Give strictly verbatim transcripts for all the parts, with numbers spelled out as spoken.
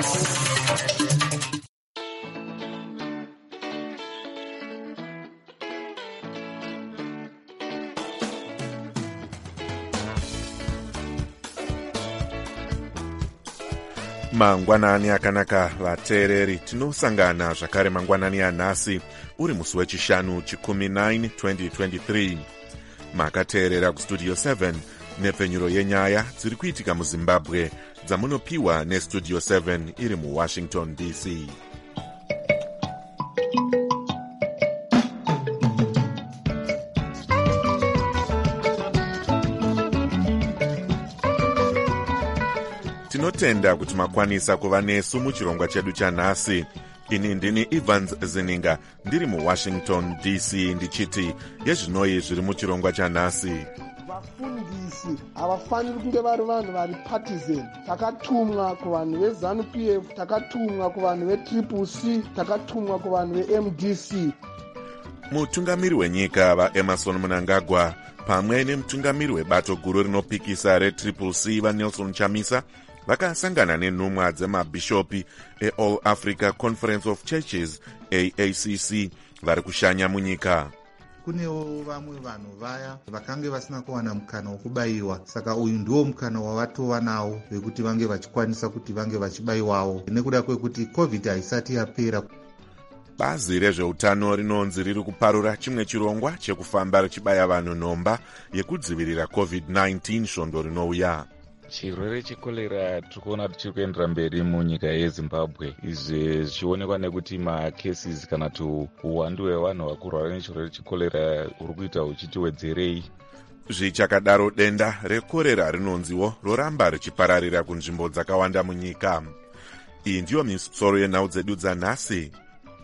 Mangwanani akanaka vateereri, tinosangana zvakare mangwanani anhasi uri musi wechishanu chikumi nine twenty twenty-three. Makateerera kustudio seven nepfenyuro yenyaya dziri kuitika muzimbabwe dzamunopiwa nestudio seven iri muwashington D C. Tinotenda kuti makwanisa kuva nesu muchirongwa chedu chanhasi. Ini ndini Evans Zininga ndiri muwashington D C ndichiti yezvinoi zviri muchirongwa chanhasi. Vafundisi havafaniri kunge vari vanhu vari partisan. Takatumwa kuvanhu veZANU P F, takatumwa kuvanhu veTriple C, takatumwa kuvanhu veM D C. Mutungamiri wenyika vaEmerson Mnangagwa pamwe nemutungamiri webato guru rinopikisa reTriple C vaNelson Chamisa vakasangana nenhumwa dzemabhishopi eAll Africa Conference of Churches A A C C vari kushanya munyika. Kunewo vamwe vanhu vaya vakange vasina kuwana mukana wokubayiwa, saka uyu ndiwo mukana wavatova nawo wekuti vange vachikwanisa kuti vange vachibayiwawo nekuda kwekuti covid haisati yapera. Bazi rezveutano rinonzi riri kuparura chimwe chirongwa chekufamba richibaya vanhu nhomba yekudzivirira covid nineteen svondo rinouya. Chirwere chekorera tirikuona kuti chiri kuendera mberi munyika yeZimbabwe. Izvi zvichionekwa nekuti macases kana kuti uwandu hwevanhu vakurwara nechirwere chekorera uri kuita huchiti wedzerei. Zvichakadaro denda rekorera rinonziwo roramba richipararira kunzvimbo dzakawanda munyika. Iyi ndiyo misoro yenhau dzedu dzanhasi.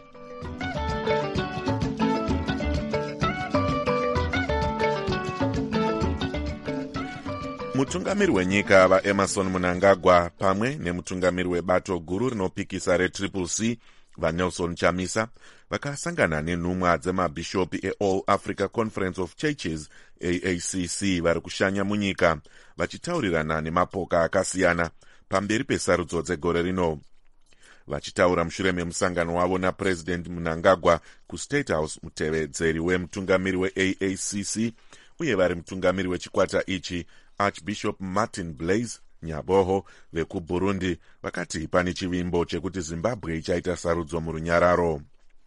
Mutungamiri wenyika vaEmerson Mnangagwa pamwe nemutungamiri webato guru rinopikisa reTriple C vaNelson Chamisa vakasangana nenhumwa dzemabhishopi eAll Africa Conference of Churches A A C C vari kushanya munyika vachitaurirana nemapoka akasiyana pamberi pesarudzo dzegore rino. Vachitaura mushure memusangano wavo naPresident Mnangagwa kuState House, mutevedzeri wemutungamiri weA A C C uye vari mutungamiri wechikwata ichi Archbishop Martin Blaise Nyaboho vekuBurundi vakati pane chivimbo chekuti Zimbabwe ichaita sarudzo murunyararo.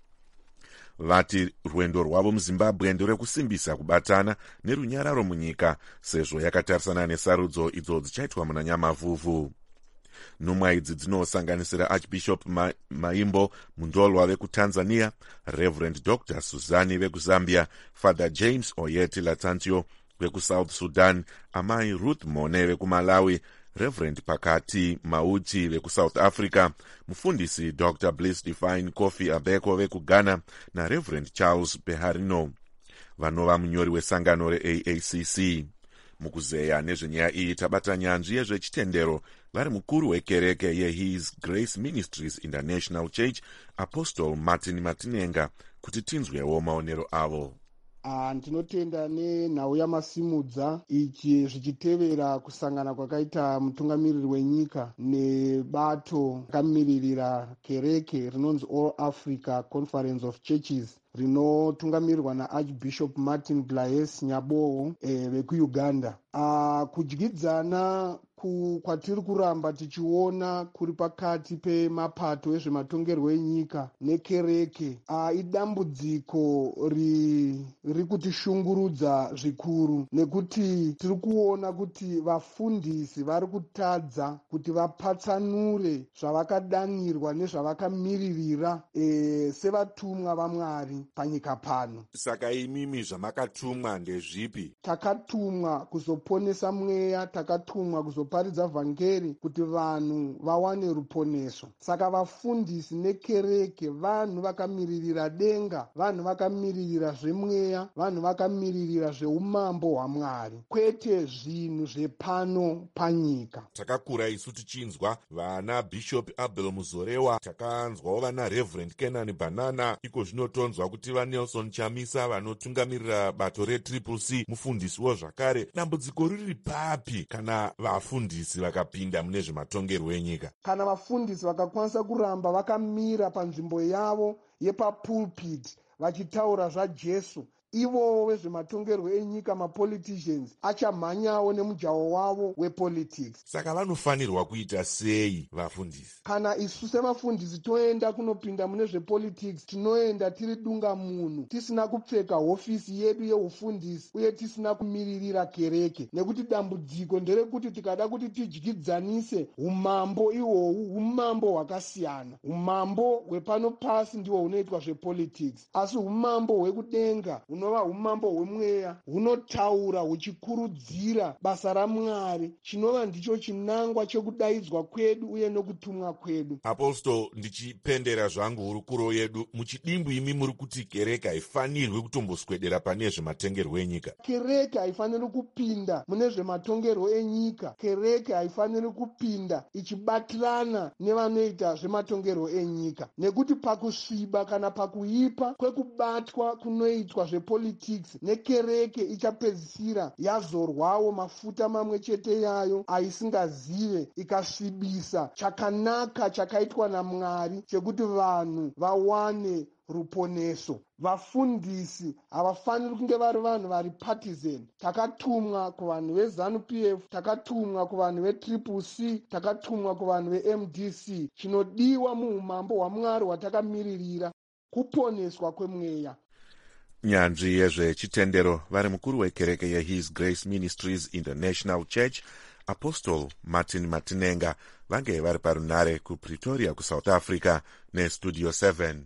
Vati rwendo rwavo muZimbabwe nderekusimbisa kubatana nerunyararo munyika sezvo yakatarisana nesarudzo idzo dzichaitwa muna Nyamavhuvhu. Nhumwa idzi dzinosanganisira Archbishop Ma- Maimbo Mundolwa vekuTanzania, Reverend Doctor Suzani vekuzambia, Father James Oyeti Latantio vekuSouth Sudan, Amai Ruth Mone vekuMalawi, Reverend Pakati Mauti vekuSouth Africa, mufundisi Doctor Bliss Divine Kofi Abeko vekuGhana na Reverend Charles Beharino vanova munyori wesangano reA A C C. Mukuzeya nezvenyaya iyi tabata nyanzvi yezvechitendero vari mukuru wekereke yeHis Grace Ministries International Church Apostle Martin Matinenga kuti tinzwewo maonero avo. Uh, ndinotenda nenhau yamasimudza ichi zvichitevera kusangana kwakaita mutungamiriri wenyika nebato rakamiririra kereke rinonzi All Africa Conference of Churches rinotungamirirwa naArchbishop Martin Blaise Nyaboho eh, vekuUganda. Uh, kudyidzana kwatiri kuramba tichiona kuri pakati pemapato ezvematongerwo enyika nekereke uh, idambudziko riri kutishungurudza zvikuru, nekuti tiri kuona kuti vafundisi vari kutadza kuti vapatsanure zvavakadanirwa nezvavakamiririra e, sevatumwa vaMwari panyika pano. Saka imimi zvamakatumwa ndezvipi? Takatumwa kuzoponesa mweya, takatumwa kuzoparidza vhangeri kuti vanhu vawane ruponeso. Saka vafundisi nekereke vanhu vakamiririra denga, vanhu vakamiririra zvemweya, vanhu vakamiririra zveumambo hwaMwari, kwete zvinhu zvepano panyika. Takakura isu tichinzwa vana Bishop Abel Muzorewa, takanzwawo vana Reverend Kenan Banana, iko zvinotonzwa kuti vaNelson Chamisa vanotungamirira bato reTriple C mufundisiwo zvakare. Dambudziko riri papi kana vafundi vafundisi vakapinda mune zvematongerwo enyika? Kana vafundisi vakakwanisa kuramba vakamira panzvimbo yavo yepapulpit vachitaura zvaJesu, ivowo vezvematongerwo enyika, mapoliticians, achamhanyawo nemujaho wavo wepolitics. Saka vanofanirwa kuita sei vafundisi? Kana isu sevafundisi toenda kunopinda mune zvepolitics, tinoenda tiri dunga munhu, tisina kupfeka hofisi yedu yeufundisi uye tisina kumiririra kereke, nekuti dambudziko nderekuti tikada kuti tidyidzanise umambo ihwohwu umambo hwakasiyana. Umambo hwepano pasi ndihwo hunoitwa zvepolitics, asi umambo hwekudenga hunova umambo hwemweya hunotaura huchikurudzira basa raMwari, chinova ndicho chinangwa chekudaidzwa kwedu uye nokutumwa kwedu. Apostol, ndichipendera zvangu hurukuro yedu, muchidimbu imi muri kuti kereke haifanirwi kutomboswedera pane zvematongerwo enyika. Kereke haifaniri kupinda mune zvematongerwo enyika. Kereke haifaniri kupinda ichibatirana nevanoita zvematongerwo enyika, nekuti pakusviba kana pakuipa kwekubatwa kunoitwa zvepolitics nekereke ichapedzisira yazorwawo mafuta mamwe chete yayo aisingazive, ikasvibisa chakanaka chakaitwa naMwari chekuti vanhu vawane ruponeso. Vafundisi havafaniri kunge vari vanhu vari partisan. Takatumwa kuvanhu veZANU P F, takatumwa kuvanhu veTriple C, takatumwa kuvanhu veM D C. Chinodiwa muumambo hwaMwari hwatakamiririra kuponeswa kwemweya. Nyanzvi yezvechitendero vari mukuru wekereke yeHis Grace Ministries International Church, Apostle Martin Matinenga, vange vari parunare kuPretoria kuSouth Africa neStudio seven.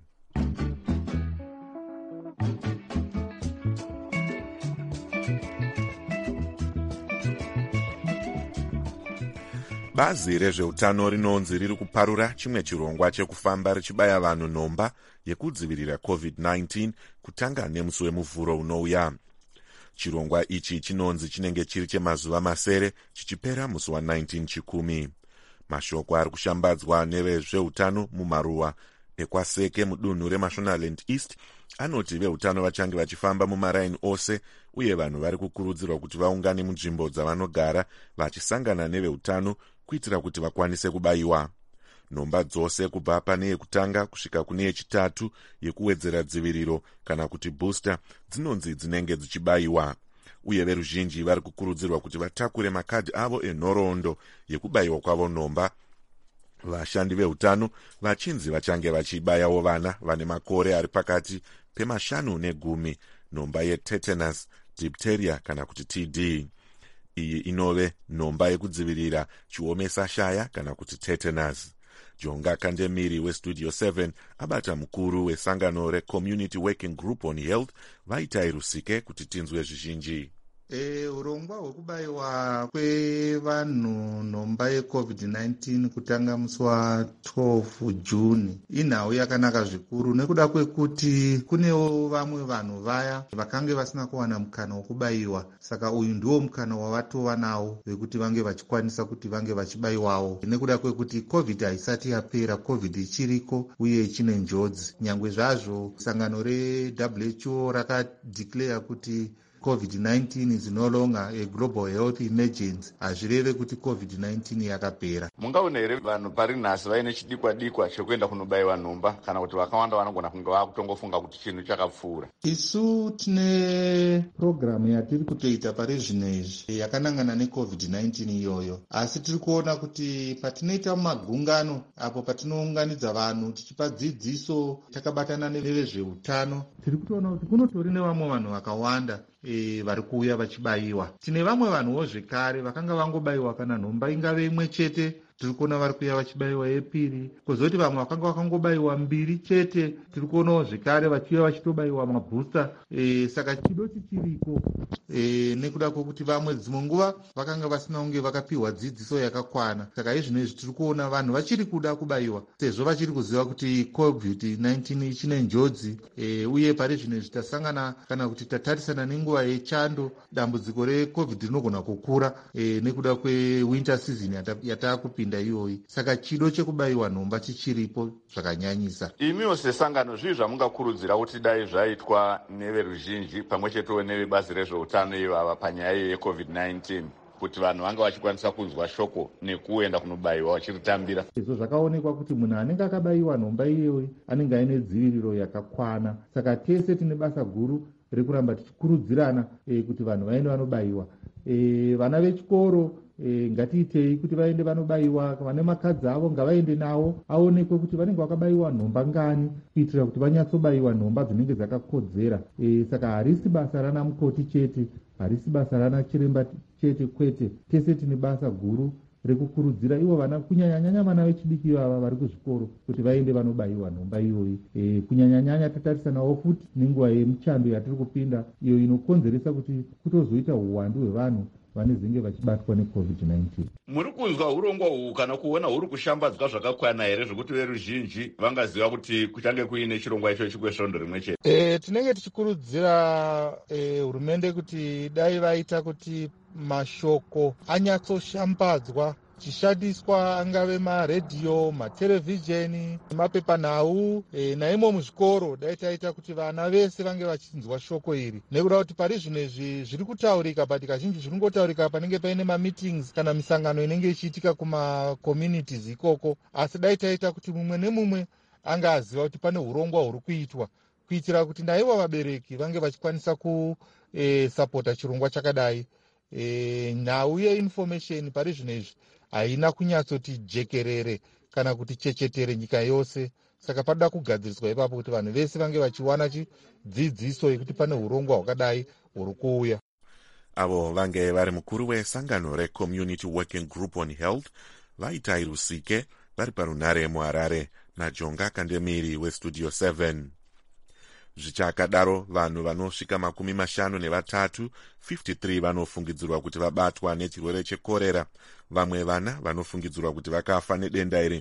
Bazi rezveutano rinonzi riri kuparura chimwe chirongwa chekufamba richibaya vanhu nhomba yekudzivirira covid nineteen kutanga nemusi wemuvhuro unouya. Chirongwa ichi chinonzi chinenge chiri chemazuva masere chichipera musi wa19 chikumi. Mashoko ari kushambadzwa nevezveutano mumaruwa ekwaseke mudunhu reMashonaland East anoti veutano vachange vachifamba mumaraini ose, uye vanhu vari kukurudzirwa kuti vaungane munzvimbo dzavanogara vachisangana neveutano kuitira kuti vakwanise kubayiwa. Nhomba dzose kubva pane yekutanga kusvika kune yechitatu yekuwedzera dziviriro kana kuti booster dzinonzi dzinenge dzichibayiwa, uye veruzhinji vari kukurudzirwa kuti vatakure makadhi avo enhoroondo yekubayiwa kwavo nhomba. Vashandi veutano vachinzi vachange vachibayawo vana vane makore ari pakati pemashanu negumi nhomba yetetanus, diphtheria kana kuti T D. Iyi inove nhomba yekudzivirira chiomesa shaya kana kuti tetanus. Jonga Kandemiri weStudio seven abata mukuru wesangano reCommunity Working Group on Health vaitai Rusike kuti tinzwe zvizhinji. E, urongwa hwekubayiwa kwevanhu nhomba yecovid nineteen kutanga musi wa12 Juni inhau yakanaka zvikuru, nekuda kwekuti kunewo vamwe vanhu vaya vakange vasina kuwana mukana wekubayiwa. Saka uyu ndiwo mukana wavatova nawo wekuti vange vachikwanisa kuti vange vachibayiwawo, nekuda kwekuti covid haisati yapera, covid ichiriko uye ichine njodzi. Nyangwe zvazvo sangano reW H O rakadeclare kuti covid nineteen is no longer a global health emergency, hazvireve kuti covid nineteen yakapera. Mungaona here vanhu pari nhasi vaine chidikwa dikwa chekuenda kunobayiwa nhomba, kana kuti vakawanda vanogona kunge vakutongofunga kuti chinhu chakapfuura? Isu tine programu yatiri kutoita pari zvino izvi yakanangana necovid nineteen iyoyo, asi tiri kuona kuti patinoita mumagungano apo patinounganidza vanhu tichipa dzidziso takabatana nevezveutano, tiri kutoona kuti kunotori nevamwe vanhu vakawanda E, vari kuuya vachibayiwa. Tine vamwe vanhuwo zvekare vakanga vangobayiwa kana nhomba ingave imwe chete, tiri kuona vari kuuya vachibayiwa yepiri. Kozoti vamwe vakanga vakangobayiwa mbiri chete, tiri kuonawo zvekare vachiuya vachitobayiwa mabhusta. E, saka chido chichiriko, e, nekuda kwokuti vamwe dzimwe nguva vakanga vasina kunge vakapiwa dzidziso yakakwana. Saka izvino izvi tiri kuona vanhu vachiri kuda kubayiwa sezvo vachiri kuziva kuti covid nineteen ichine njodzi, e, uye pari zvino izvi tasangana kana kuti tatarisana nenguva yechando, dambudziko recovid rinogona kukura e, nekuda kwewinter season yatakupinda iyoyi. Saka chido chekubayiwa nhomba chichiripo zvakanyanyisa. Imiwo sesangano zvii zvamungakurudzira kuti dai zvaitwa neveruzhinji pamwe chetewo nevebazi rezveutano ivava panyaya yecovid nineteen? kuti vanhu vange vachikwanisa kunzwa shoko nekuenda kunobayiwa vachiritambira. Izvo zvakaonekwa kuti munhu anenge akabayiwa nhomba iyoyi anenge aine dziviriro yakakwana. Saka tese tine basa guru rekuramba tichikurudzirana e, kuti vanhu vaende vanobayiwa. E, vana vechikoro e, ngatiitei kuti vaende vanobayiwa. Vane makadzi avo ngavaende navo aonekwe kuti vanenge vakabayiwa nhomba ngani, kuitira kuti vanyatsobayiwa nhomba dzinenge dzakakodzera. E, saka harisi basa rana mukoti chete, harisi basa rana chiremba chete, kwete, tese tine basa guru rekukurudzira ivo vana, kunyanyanyanya vana vechidiki vava vari kuzvikoro kuti vaende vanobayiwa nhomba iyoyi. E, kunyanyanyanya tatarisanawo futi nenguva yemuchando yatiri kupinda, iyo inokonzeresa kuti kutozoita uwandu hwevanhu vanezenge vachibatwa necovid nineteen. Muri kunzwa urongwa uhu kana kuona huri kushambadzwa zvakakwana here zvekuti veruzhinji vangaziva kuti kuchange kuine chirongwa ichochi kwesvondo rimwe chete? E, tinenge tichikurudzira e, hurumende kuti dai vaita kuti mashoko anyatsoshambadzwa, chishandiswa angave maredhiyo, materevhizheni, mapepanhau e, naimo muzvikoro. Dai taita kuti vana vese vange vachinzwa shoko iri, nekuda kuti pari zvinezvi zviri kutaurika but kazhinji zviri kungotaurika panenge paine mameetings kana misangano inenge ichiitika kumacommunities ikoko. Asi dai taita kuti mumwe nemumwe anga aziva kuti pane urongwa huri kuitwa, kuitira kuti naivo vabereki vange vachikwanisa kusapota e, chirongwa chakadai. E, nhau yeinformation pari zvinezvi haina kunyatsoti jekerere kana kuti chechetere nyika yose. Saka panoda kugadziriswa ipapo kuti vanhu vese vange vachiwana chidzidziso yekuti pane urongwa hwakadai huri kuuya. Avo vange vari mukuru wesangano reCommunity Working Group on Health vaitai Rusike vari parunhare muHarare naJonga Kandemiri weStudio seven. Zvichakadaro vanhu vanosvika makumi mashanu nevatatu fifty-three vanofungidzirwa kuti vabatwa nechirwere chekorera. Vamwe vana vanofungidzirwa kuti vakafa nedenda iri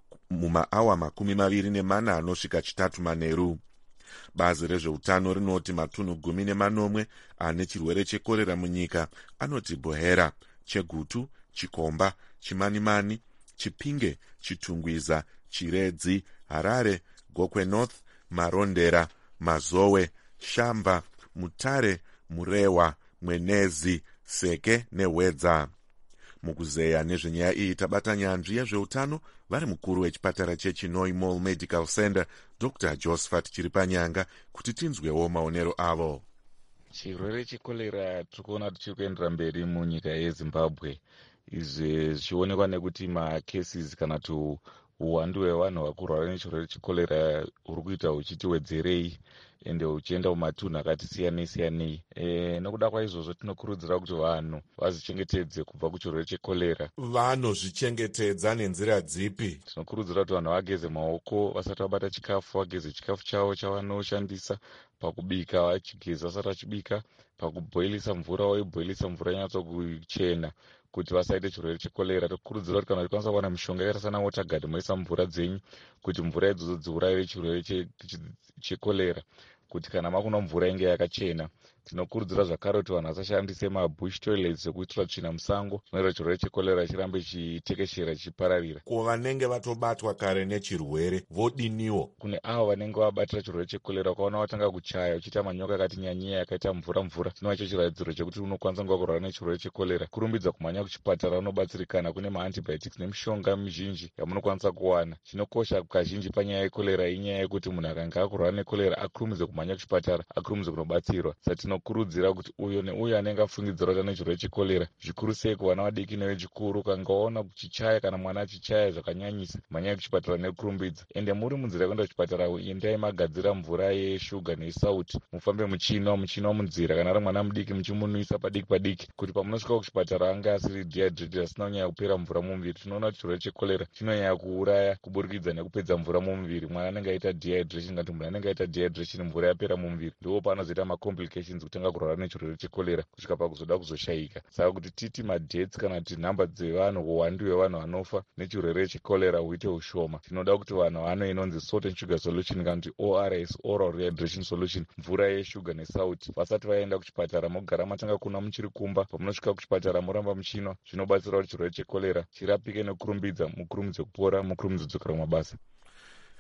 mumaawa makumi maviri nemana anosvika chitatu manheru. Bazi rezveutano rinoti matunhu gumi nemanomwe ane chirwere chekorera munyika anoti Bohera, Chegutu, Chikomba, Chimanimani, Chipinge, Chitungwiza, Chiredzi, Harare, Gokwe North, Marondera, Mazowe, Shamba, Mutare, Murewa, Mwenezi, Seke neHwedza. Mukuzeya nezvenyaya iyi tabata nyanzvi yezveutano vari mukuru wechipatara cheChinoi Mall Medical Center Doctor Josephat Chiripanyanga kuti tinzwewo maonero avo. Chirwere chekorera tiri kuona kuti chiri kuendera mberi munyika yeZimbabwe. Izvi zvichionekwa nekuti macases kana kuti uwandu hwevanhu vakurwara nechirwere chekorera huri kuita huchiti wedzerei ende huchienda mumatunhu akati siyanei siyanei. E, nokuda kwaizvozvo tinokurudzira kuti vanhu vazvichengetedze kubva kuchirwere chekorera. Vanozvichengetedza nenzira dzipi? Tinokurudzira kuti vanhu vageze maoko vasati vabata chikafu, vageze chikafu chavo chavanoshandisa pakubika, vachigeza vasati vachibika, pakubhoilisa mvura vaibhoilisa mvura nyatsokuchena kuti vasaite chirwere chekorera. Tinokurudzira kuti kana tikwanisa kuwana mishonga yakaita sana waterguard moisa mvura dzenyu kuti mvura idzodzo dziurayiwe chirwere chekorera, kuti kana makuna mvura inge yakachena. Tinokurudzira zvakare kuti vanhu vasashandise mabush toilets ekuitira tsvina musango, zvinoita chirwere chekorera chirambe chitekeshera chichipararira. Kuvanenge vatobatwa kare nechirwere vodiniwo? Kune avo vanenge vabatira chirwere chekorera ukaona watanga kuchaya uchiita manyoka akati nyanyei akaita mvura mvura, chinova chiratidzo chekuti unokwanisa kunge kurwara nechirwere chekorera. Kurumbidza kumhanya kuchipatara unobatsirikana. Kune maantibiotics nemishonga mizhinji yamunokwanisa kuwana. Chinokosha kazhinji panyaya yekorera inyaya yekuti munhu akanga akurwara nekorera akurumidze kumhanya kuchipatara, akurumidze kunobatsirwa. Saka tinokurudzira kuti uyo neuyo anenge afungidzira kuti ane chirwere chekorera, zvikuru sei kuvana vadiki nevechikuru, ukangaona kuchichaya kana mwana achichaya zvakanyanyisa, mhanyai kuchipatara nekurumbidza. Ende muri munzira yekuenda kuchipatara, endai magadzira mvura yeshuga nesauti, mufambe muchinwa muchinwa munzira. Kana ari mwana mudiki muchimunwisa padiki padiki, kuti pamunosvika kuchipatara ange asiri dehydrated, asina kunyanya kupera mvura mumuviri. Tinoona kuti chirwere chekorera chinonyanya kuuraya kuburikidza nekupedza mvura mumuviri. Mwana anenge aita dehydration, kana kuti munhu anenge aita dehydration, mvura yapera mumuviri, ndipo paanozoita macomplications kutanga kurwara nechirwere chekorera kusvika pakuzoda kuzoshayika. Saka kuti titi madeaths kana kuti nhamba dzevanhu, uwandu hwevanhu vanofa nechirwere chekorera huite ushoma, tinoda kuti vanhu vano inonzi salt and sugar solution kana kuti O R S, oral rehydration solution, mvura yeshuga nesauti, vasati vaenda kuchipatara mogara matanga kunwa muchiri kumba. Pamunosvika kuchipatara moramba muchinwa, zvinobatsira kuti chirwere chekorera chirapike nekurumbidza, mukurumidze kupora, mukurumidze kudzokera kumabasa.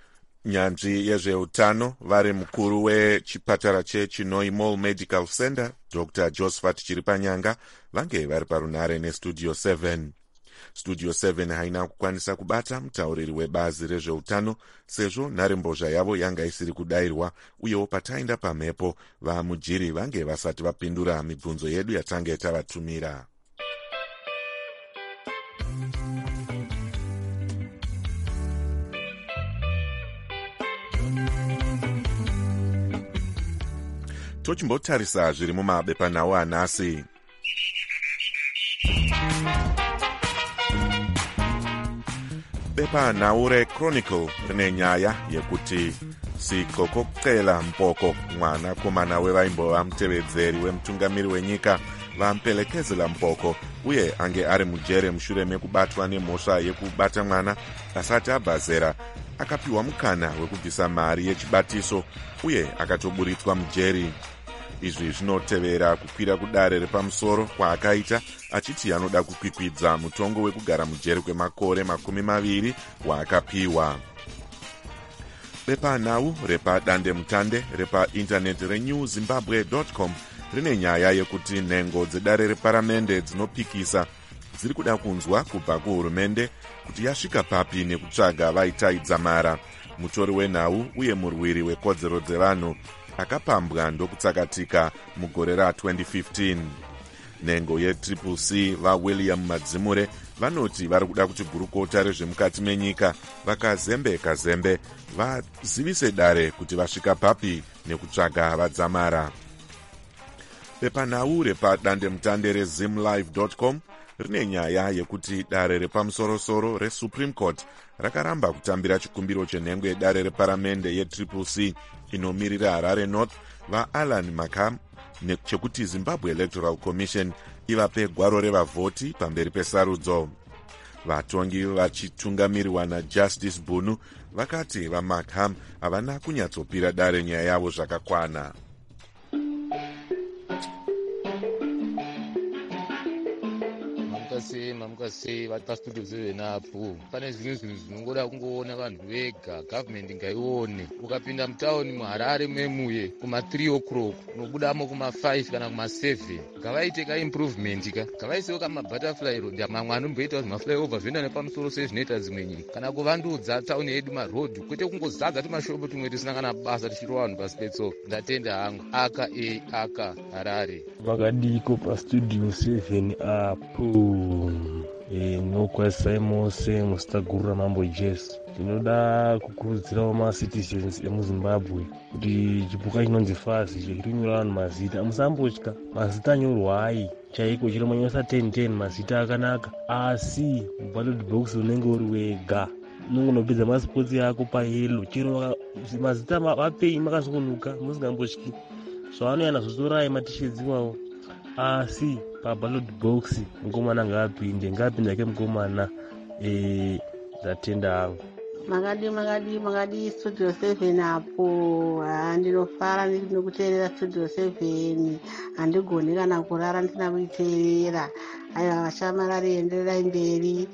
nyanzvi yezveutano vari mukuru wechipatara chechinoi Mall Medical Center Doctor Josephat Chiripanyanga vange vari parunare nestudio seven. Studio seven haina kukwanisa kubata mutauriri webazi rezveutano sezvo nharembozha yavo yanga isiri kudayirwa, uyewo pataenda pamhepo vamujiri vange vasati vapindura mibvunzo yedu yatange tavatumira. Tochimbotarisa zviri mumabepanhau anhasi. Bepanhau reChronicle rine nyaya yekuti Sikokocela Mpoko, mwanakomana wevaimbova mutevedzeri wemutungamiri wenyika vampelekezela Mpoko, uye ange ari mujere mushure mekubatwa nemhosva yekubata mwana asati abva, akapiwa mukana wekubvisa mari yechibatiso uye akatoburitswa mujeri. Izvi zvinotevera kukwira kudare repamusoro kwaakaita achiti anoda kukwikwidza mutongo wekugara mujeri kwemakore makumi maviri waakapiwa. Bepanhau repadande mutande repaindaneti renew zimbabwe dot com rine nyaya yekuti nhengo dzedare reparamende dzinopikisa dziri kuda kunzwa kubva kuhurumende kuti yasvika papi nekutsvaga vaitaidza mara. Mutori wenhau uye murwiri wekodzero dzevanhu akapambwa ndokutsakatika mugore ra twenty fifteen. Nhengo yetriple C vaWilliam Madzimure vanoti vari kuda kuti gurukota rezvemukati menyika vakazembe kazembe vazivise dare kuti vasvika papi nekutsvaga vadzamara. Bepanhau repadande mutande rezimlive dot com rine nyaya yekuti dare repamusorosoro reSupreme Court rakaramba kutambira chikumbiro chenhengo yedare reparamende yetriple C inomirira Harare North vaAlan Makam chekuti Zimbabwe Electoral Commission ivape gwaro revavhoti pamberi pesarudzo. Vatongi vachitungamirirwa naJustice Bunu vakati vaMakham havana kunyatsopira dare nyaya yavo zvakakwana. Mamukase vatastudio seven apo pane zvimwe zvinhu zvinongoda kungoona vanhu vega, government ngaione. Ukapinda mutauni muHarare memuye kuma three o'clock unobudamo kuma five kana kuma seven. Ngavaite ka improvement ka ngavaisewo kama butterfly road mamwe anomboita kuti maflyover zvoenda nepamusoro sezvinoita dzimwe nyika, kana kuvandudza tauni yedu maroad kwete kungozaga tumashopu tumwe tisina kana basa tichirova vanhu pasi petso. Ndatenda hangu aka a aka Harare vakadiko pastudio seven apo. E, nokwasai mose musitagurura mambo jesu. Tinoda kukurudzirawo macitizens emuzimbabwe kuti chipuka chinonzi fasi chekitinyora vanhu mazita musambotya. Mazita anyorwai chaiko chiro manyosa ten ten mazita akanaka, asi ballot box unenge uri wega unongonopedza masipotsi yako payelo chiro mazita vapei makasungunuka musingambotyi zvavanoyana zozorai matishedzi wavo, asi paballot box mukomana ngaapinde ngaapinde ke mukomana. E, ndatenda hangu. Makadi makadi makadi studio seven apo. Ndinofara ndinokuteerera studio seven, handigoni kana kurara ndina kuiteerera. Aiwa vashamarari endererai mberi.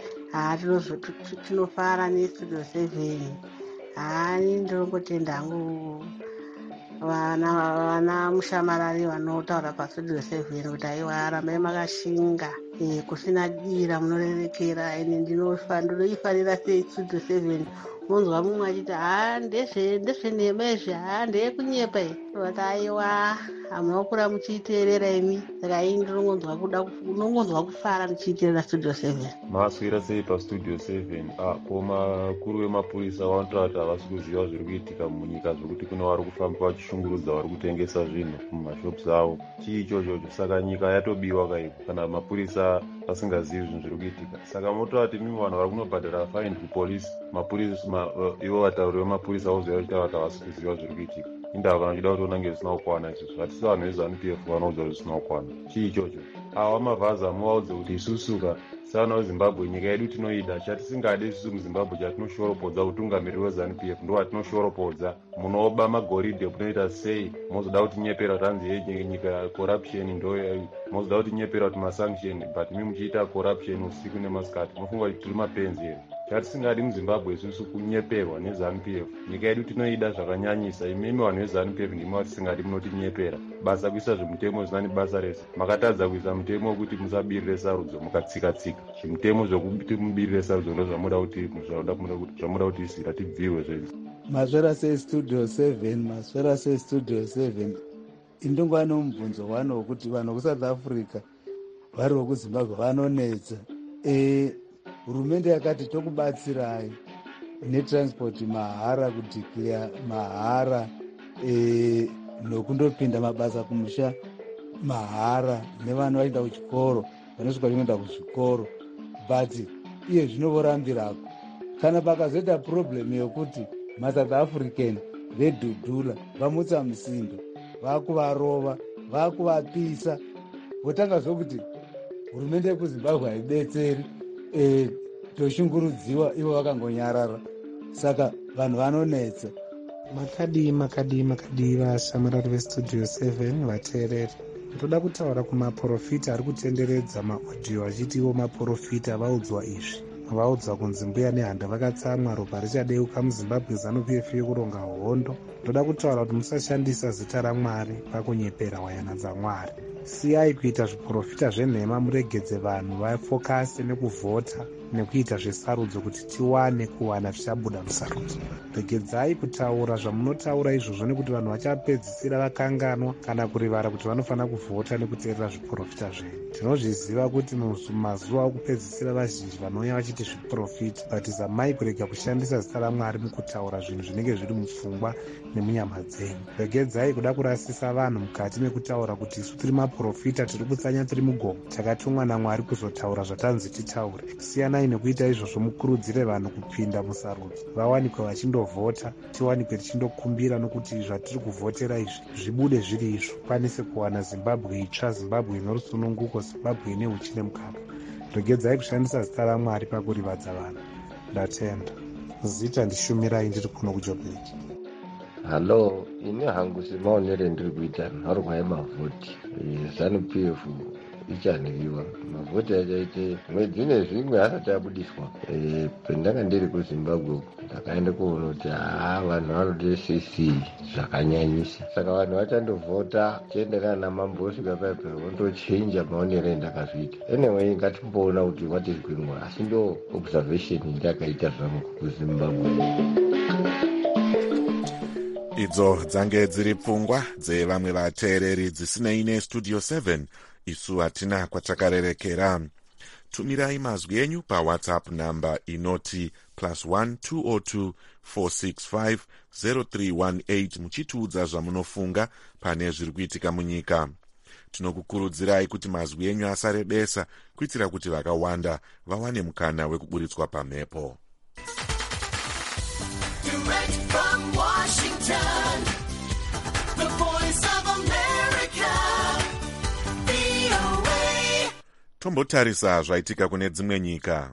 Tinofara nestudio seven. Hani ndinongotenda hangu vana vana mushamarari vanotaura pastudio seven kuti aiwa rambai makashinga e, kusina dira munorerekera. Ine ndinoifanira sei studio seven. Munzwa mumwe achiti haa ndezvenhema izvi, haa ndeyekunyepa iyi, vati aiwa hamunokura muchiiteerera imi. Saka ii ndinongonzwa kuda unongonzwa kufara muchiiteerera studio seven. Maswera sei pastudio seven? Ah, ko makuru vemapurisa vanotaura kuti havasi kuziva zviri kuitika munyika zvokuti kune vari kufamba vachishungurudza vari kutengesa zvinhu mumashops avo. Chii ichocho? Saka nyika yatobiwa kaiku kana mapurisa asingazivi zvinhu zviri kuitika. Saka motaura kuti mimi vanhu vari kunobhadhara fine kupolisi, mapurisa ivo vatauri vemapurisa voziva kuti ava havasi kuziva zviri kuitika. Indava vanochida kutoona nge zvisina kukwana izvozvo. Hatisi vanhu veZANU P F vanoudza kuti zvisina kukwana. Chii ichocho? Ava mavhaza muvaudze kuti isusuka savana veZimbabwe nyika yedu tinoida. Chatisingade isusu muZimbabwe chatinoshorapodza utungamiriri weZANU P F ndo watinoshorapodza. Munoba magoridhe munoita sei? Mozoda kuti nyepera tanzi yenyika corruption ndo mozoda kuti nyepera kuti masanction, but mimi muchiita corruption usiku nemasikati. Mofunga kuti tiri mapenzi here. chatisingadi muzimbabwe isusu kunyeperwa nezanup f. Nyika yedu tinoida zvakanyanyisa. Imimi vanhu vezanup f ndimo vatisingadi munotinyepera. Basa kuisa zvemutemo zvisina nebasa rese. Makatadza kuisa mutemo wekuti musabirire sarudzo mukatsika-tsika. Zvimutemo zvokuti mubirire sarudzo ndo zvamuda kuti zvamuda kuti isira tibvirwe zvenzi. Maswera sei studio seven, maswera sei studio seven. Indongwa nomubvunzo wano wekuti vanhu vekusouth africa vari vekuzimbabwe vanonetsa. E, hurumende yakati tokubatsirai netransport mahara, kudhikira mahara, e, nokundopinda mabasa kumusha mahara, nevana vachienda kuchikoro vanosvika vanoenda kuzvikoro, but iye zvinovorambirako. Kana pakazoita problem yokuti masouth african vedhudhura vamutsa musindo, vakuvarova, vakuvapisa, votanga zvokuti hurumende yekuzimbabwe haidetseri, e, toshungurudziwa ivo vakangonyarara. Saka vanhu vanonetsa. Makadi makadi makadi vashamarari vestudio seven vateereri, ndoda kutaura kumaprofita ari kutenderedza maaudio achiti ivo maprofita vaudzwa izvi. Vaudzwa kunzi mbuya nehanda vakatsamwa, ropa richadeuka muzimbabwe, zanup f yekuronga hondo. Ndoda kutaura kuti musashandisa zita raMwari pakunyepera wayana dzaMwari. Siyai kuita zviprofita zvenhema, muregedze vanhu vafokase nekuvhota nekuita zvesarudzo kuti tiwane kuwana zvichabuda musarudzo. Regedzai kutaura zvamunotaura izvozvo nekuti vanhu vachapedzisira vakanganwa kana kurivara kuti vanofanira kuvhota nekuteerera zviprofita zvenyu. Tinozviziva kuti mumazuva okupedzisira vazhinji vanouya vachiti zviprofita, but zamai kurega kushandisa zita raMwari mukutaura zvinhu zvinenge zviri mupfungwa nemunyama dzenyu. Regedzai kuda kurasisa vanhu mukati mekutaura kuti isu tiri maprofita, tiri kutsanya, tiri mugomo, takatumwa naMwari kuzotaura zvatanzi titaure. Siyanai nekuita izvozvo, mukurudzire vanhu kupinda musarudzo, vawanikwe vachindovhota, tiwanikwe tichindokumbira nokuti zvatiri kuvhotera izvi zvibude zviri izvo, kwanise kuwana Zimbabwe itsva, Zimbabwe ino rusununguko, Zimbabwe ine uchi nemukaka. Regedzai kushandisa zita raMwari pakurivadza vanhu. Ndatenda. Zita ndishumirai ndiri kuno kuJoburg. Halo, ine hangu semaonere ndiri kuita nharwa yemavhoti. zanup f ichanhiwa mavhoti achaite mwedzi nezvimwe asati abudiswa. E, pendanga ndiri kuZimbabwe ndakaenda kuona kuti haa vanhu vanoti cc zvakanyanyisa, saka vanhu vachandovhota chienderana namambo osvika paipa vondochinja maonero endakazviita. Anyway, ngatimboona kuti what is going on, asi ndo observation ndakaita zvangu kuZimbabwe. Idzo dzange dziri pfungwa dzevamwe vateereri dzisinei nestudio seven. Isu hatina kwatakarerekera. Tumirai mazwi enyu pawhatsapp namba inoti plus one two zero two four six five zero three one eight muchitiudza zvamunofunga pane zviri kuitika munyika. Tinokukurudzirai kuti mazwi enyu asarebesa kuitira kuti vakawanda vawane mukana wekuburitswa pamhepo. Direct from Washington, the voice of America, V O A. Tombotarisa zvaitika kune dzimwe nyika.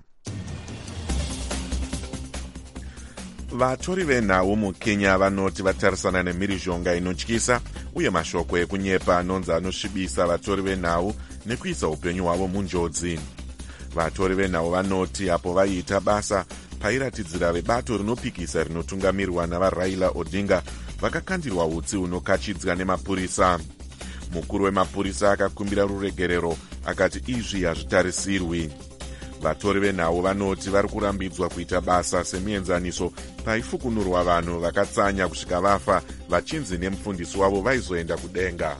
Vatori venhau muKenya vanoti vatarisana nemhirizhonga inotyisa uye mashoko ekunyepa anonzi anosvibisa vatori venhau nekuisa upenyu hwavo munjodzi. Vatori venhau vanoti apo vaiita basa pairatidzira vebato rinopikisa rinotungamirwa navaRaila Odinga vakakandirwa utsi hunokachidzwa nemapurisa. Mukuru wemapurisa akakumbira ruregerero akati izvi hazvitarisirwi. Vatori venhau vanoti vari kurambidzwa kuita basa semienzaniso paifukunurwa vanhu vakatsanya kusvika vafa vachinzi nemufundisi wavo vaizoenda kudenga.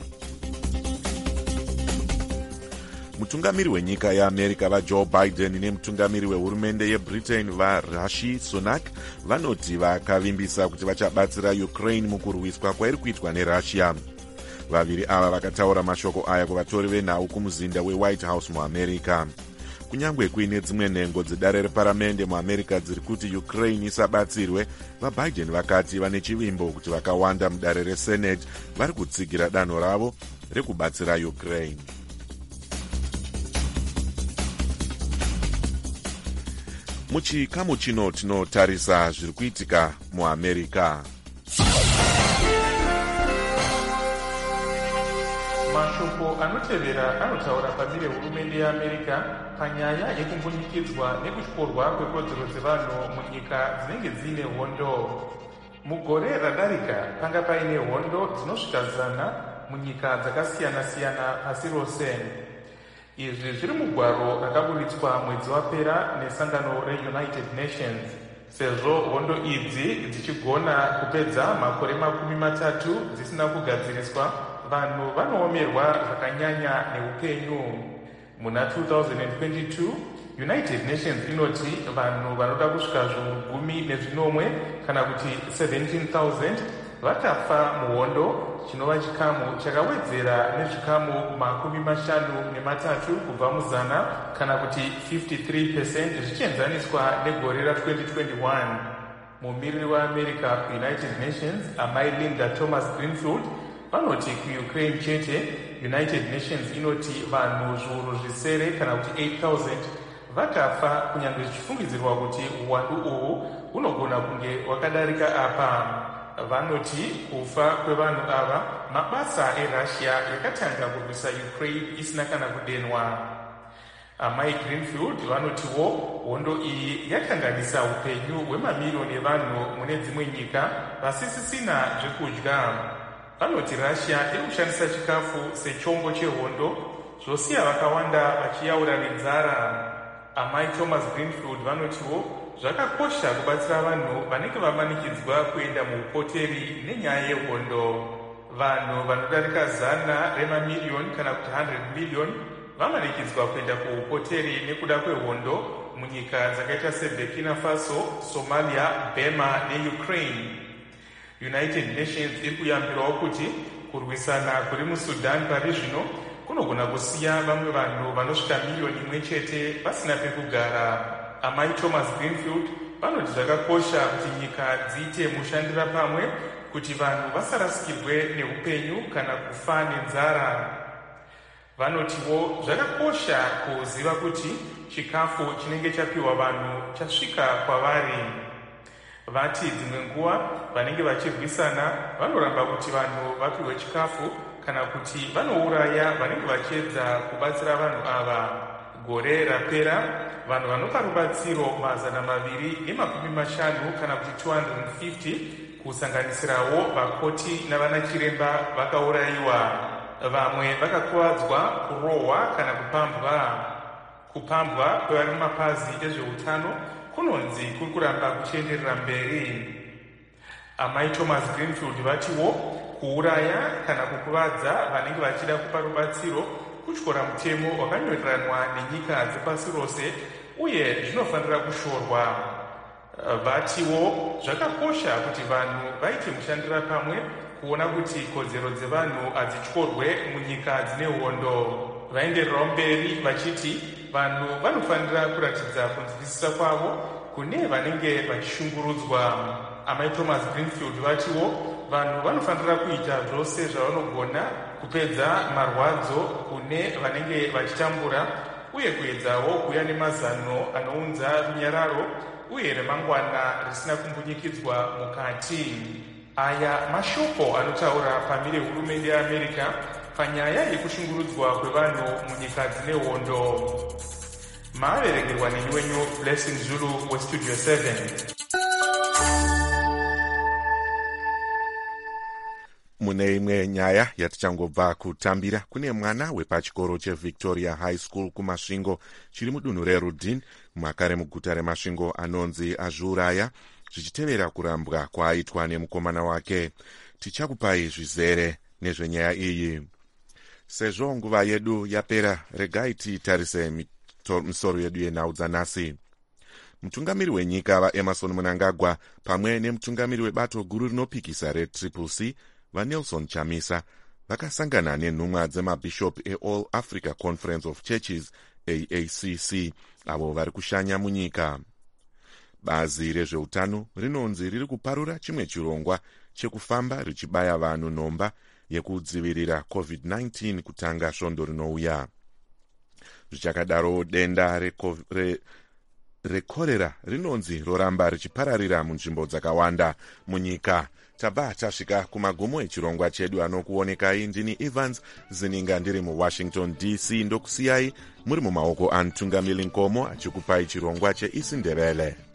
Mutungamiri wenyika yeAmerica vaJoe Biden nemutungamiri wehurumende yeBritain vaRishi Sunak vanoti vakavimbisa kuti vachabatsira Ukraine mukurwiswa kwairi kuitwa neRussia. Vaviri ava vakataura mashoko aya kuvatori venhau kumuzinda weWhite House muAmerica. Kunyangwe kuine dzimwe nhengo dzedare reparamende muAmerica dziri kuti Ukraine isabatsirwe, vaBiden vakati vane chivimbo kuti vakawanda mudare reSenate vari kutsigira danho ravo rekubatsira Ukraine. Muchikamu chino tinotarisa zviri kuitika muAmerica. Mashoko anotevera anotaura pamire hurumende yeAmerica panyaya yekumbunikidzwa nekutyorwa kwekodzero dzevanhu munyika dzinenge dziine hondo. Mugore radarika panga paine hondo dzinosvika zana munyika dzakasiyana-siyana pasi rose. Izvi zviri mugwaro rakaburitswa mwedzi wapera nesangano reunited nations. Sezvo hondo idzi dzichigona kupedza makore makumi matatu dzisina kugadziriswa, vanhu vanoomerwa zvakanyanya neupenyu. Muna two thousand twenty-two, United Nations inoti vanhu vanoda kusvika zviuru gumi nezvinomwe kana kuti seventeen thousand vakafa muhondo, chinova chikamu chakawedzera nezvikamu makumi mashanu nematatu kubva muzana kana kuti fifty-three percent zvichienzaniswa negore ra twenty twenty-one. Mumiriri weAmerica kuUnited Nations, amai Linda Thomas Greenfield, vanoti kuUkraine chete United Nations inoti vanhu zviuru zvisere kana kuti eight thousand vakafa, kunyange zvichifungidzirwa kuti uwandu uhu hunogona kunge hwakadarika apa. Vanoti kufa kwevanhu ava mabasa eRussia yakatanga kurwisa Ukraine isina kana kudenwa. Amai Greenfield vanotiwo hondo iyi yakanganisa upenyu hwemamirioni evanhu mune dzimwe nyika vasisisina zvekudya. Vanoti Russia iri kushandisa chikafu sechombo chehondo, zvosiya vakawanda vachiyaura nenzara. Amai Thomas Greenfield vanotiwo zvakakosha kubatsira vanhu vanenge vamanikidzwa kuenda muupoteri nenyaya yehondo. Vanhu vanodarika zana remamiliyoni kana kuti one hundred million vamanikidzwa kuenda kuupoteri nekuda kwehondo munyika dzakaita seBurkina Faso, Somalia, Burma neUkraine. United Nations iri kuyambirawo kuti kurwisana kuri muSudan pari zvino kunogona kusiya vamwe vanhu vanosvika miliyoni imwe chete vasina pekugara. Amai Thomas Greenfield vanoti zvakakosha kuti nyika dziite mushandira pamwe kuti vanhu vasarasikirwe neupenyu kana kufa nenzara. Vanotiwo zvakakosha kuziva kuti chikafu chinenge chapiwa vanhu chasvika kwavari. Vati dzimwe nguva vanenge vachirwisana vanoramba kuti vanhu vapiwe chikafu kana kuti vanouraya vanenge vachiedza kubatsira vanhu ava. Gore rapera vanhu vanopa rubatsiro mazana maviri nemakumi mashanu kana kuti two hundred fifty kusanganisirawo vakoti navanachiremba vakaurayiwa. Vamwe vakakuvadzwa, kurohwa kana kupambwa. Kupambwa kwevari mumapazi ezveutano kunonzi kuri kuramba kuchienderera mberi. Amai Thomas Greenfield vatiwo kuuraya kana kukuvadza vanenge vachida kupa rubatsiro kutyora mutemo wakanyoreranwa nenyika dzepasi rose uye zvinofanira kushorwa. Vatiwo zvakakosha kuti vanhu vaite mushandira pamwe kuona kuti kodzero dzevanhu hadzityorwe munyika dzine hondo. Vaendererawo mberi vachiti vanhu vanofanira kuratidza kunzwisisa kwavo kune vanenge vachishungurudzwa. Amai Thomas Greenfield vatiwo vanhu vanofanira kuita zvose zvavanogona kupedza marwadzo kune vanenge vachitambura uye kuedzawo kuuya nemazano anounza runyararo uye remangwana risina kumbunyikidzwa mukati. Aya mashoko anotaura pamire hurumende yeAmerica panyaya yekushungurudzwa kwevanhu munyika dzine hondo. Maaverengerwa neni wenyu Blessing Zulu weStudio seven. Mune imwe nyaya yatichangobva kutambira, kune mwana wepachikoro cheVictoria High School kumasvingo chiri mudunhu reRudin makare muguta remasvingo anonzi azviuraya zvichitevera kurambwa kwaaitwa nemukomana wake. Tichakupai zvizere nezvenyaya iyi. Sezvo nguva yedu yapera, regai titarise misoro yedu yenhau dzanhasi. Mutungamiri wenyika vaEmerson Mnangagwa pamwe nemutungamiri webato guru rinopikisa reTriple C vaNelson Chamisa vakasangana nenhumwa dzemabhishop eAll Africa Conference of Churches A A C C avo vari kushanya munyika. Bazi rezveutano rinonzi riri kuparura chimwe chirongwa chekufamba richibaya vanhu nhomba yekudzivirira covid nineteen kutanga svondo rinouya. Zvichakadaro denda re, re rekorera rinonzi roramba richipararira munzvimbo dzakawanda munyika. Tabva tasvika kumagumo echirongwa chedu anokuonekai. Ndini Evans Zininga ndiri muWashington D C, ndokusiyai muri mumaoko amutungamiri Nkomo achikupai chirongwa cheIsiNdebele.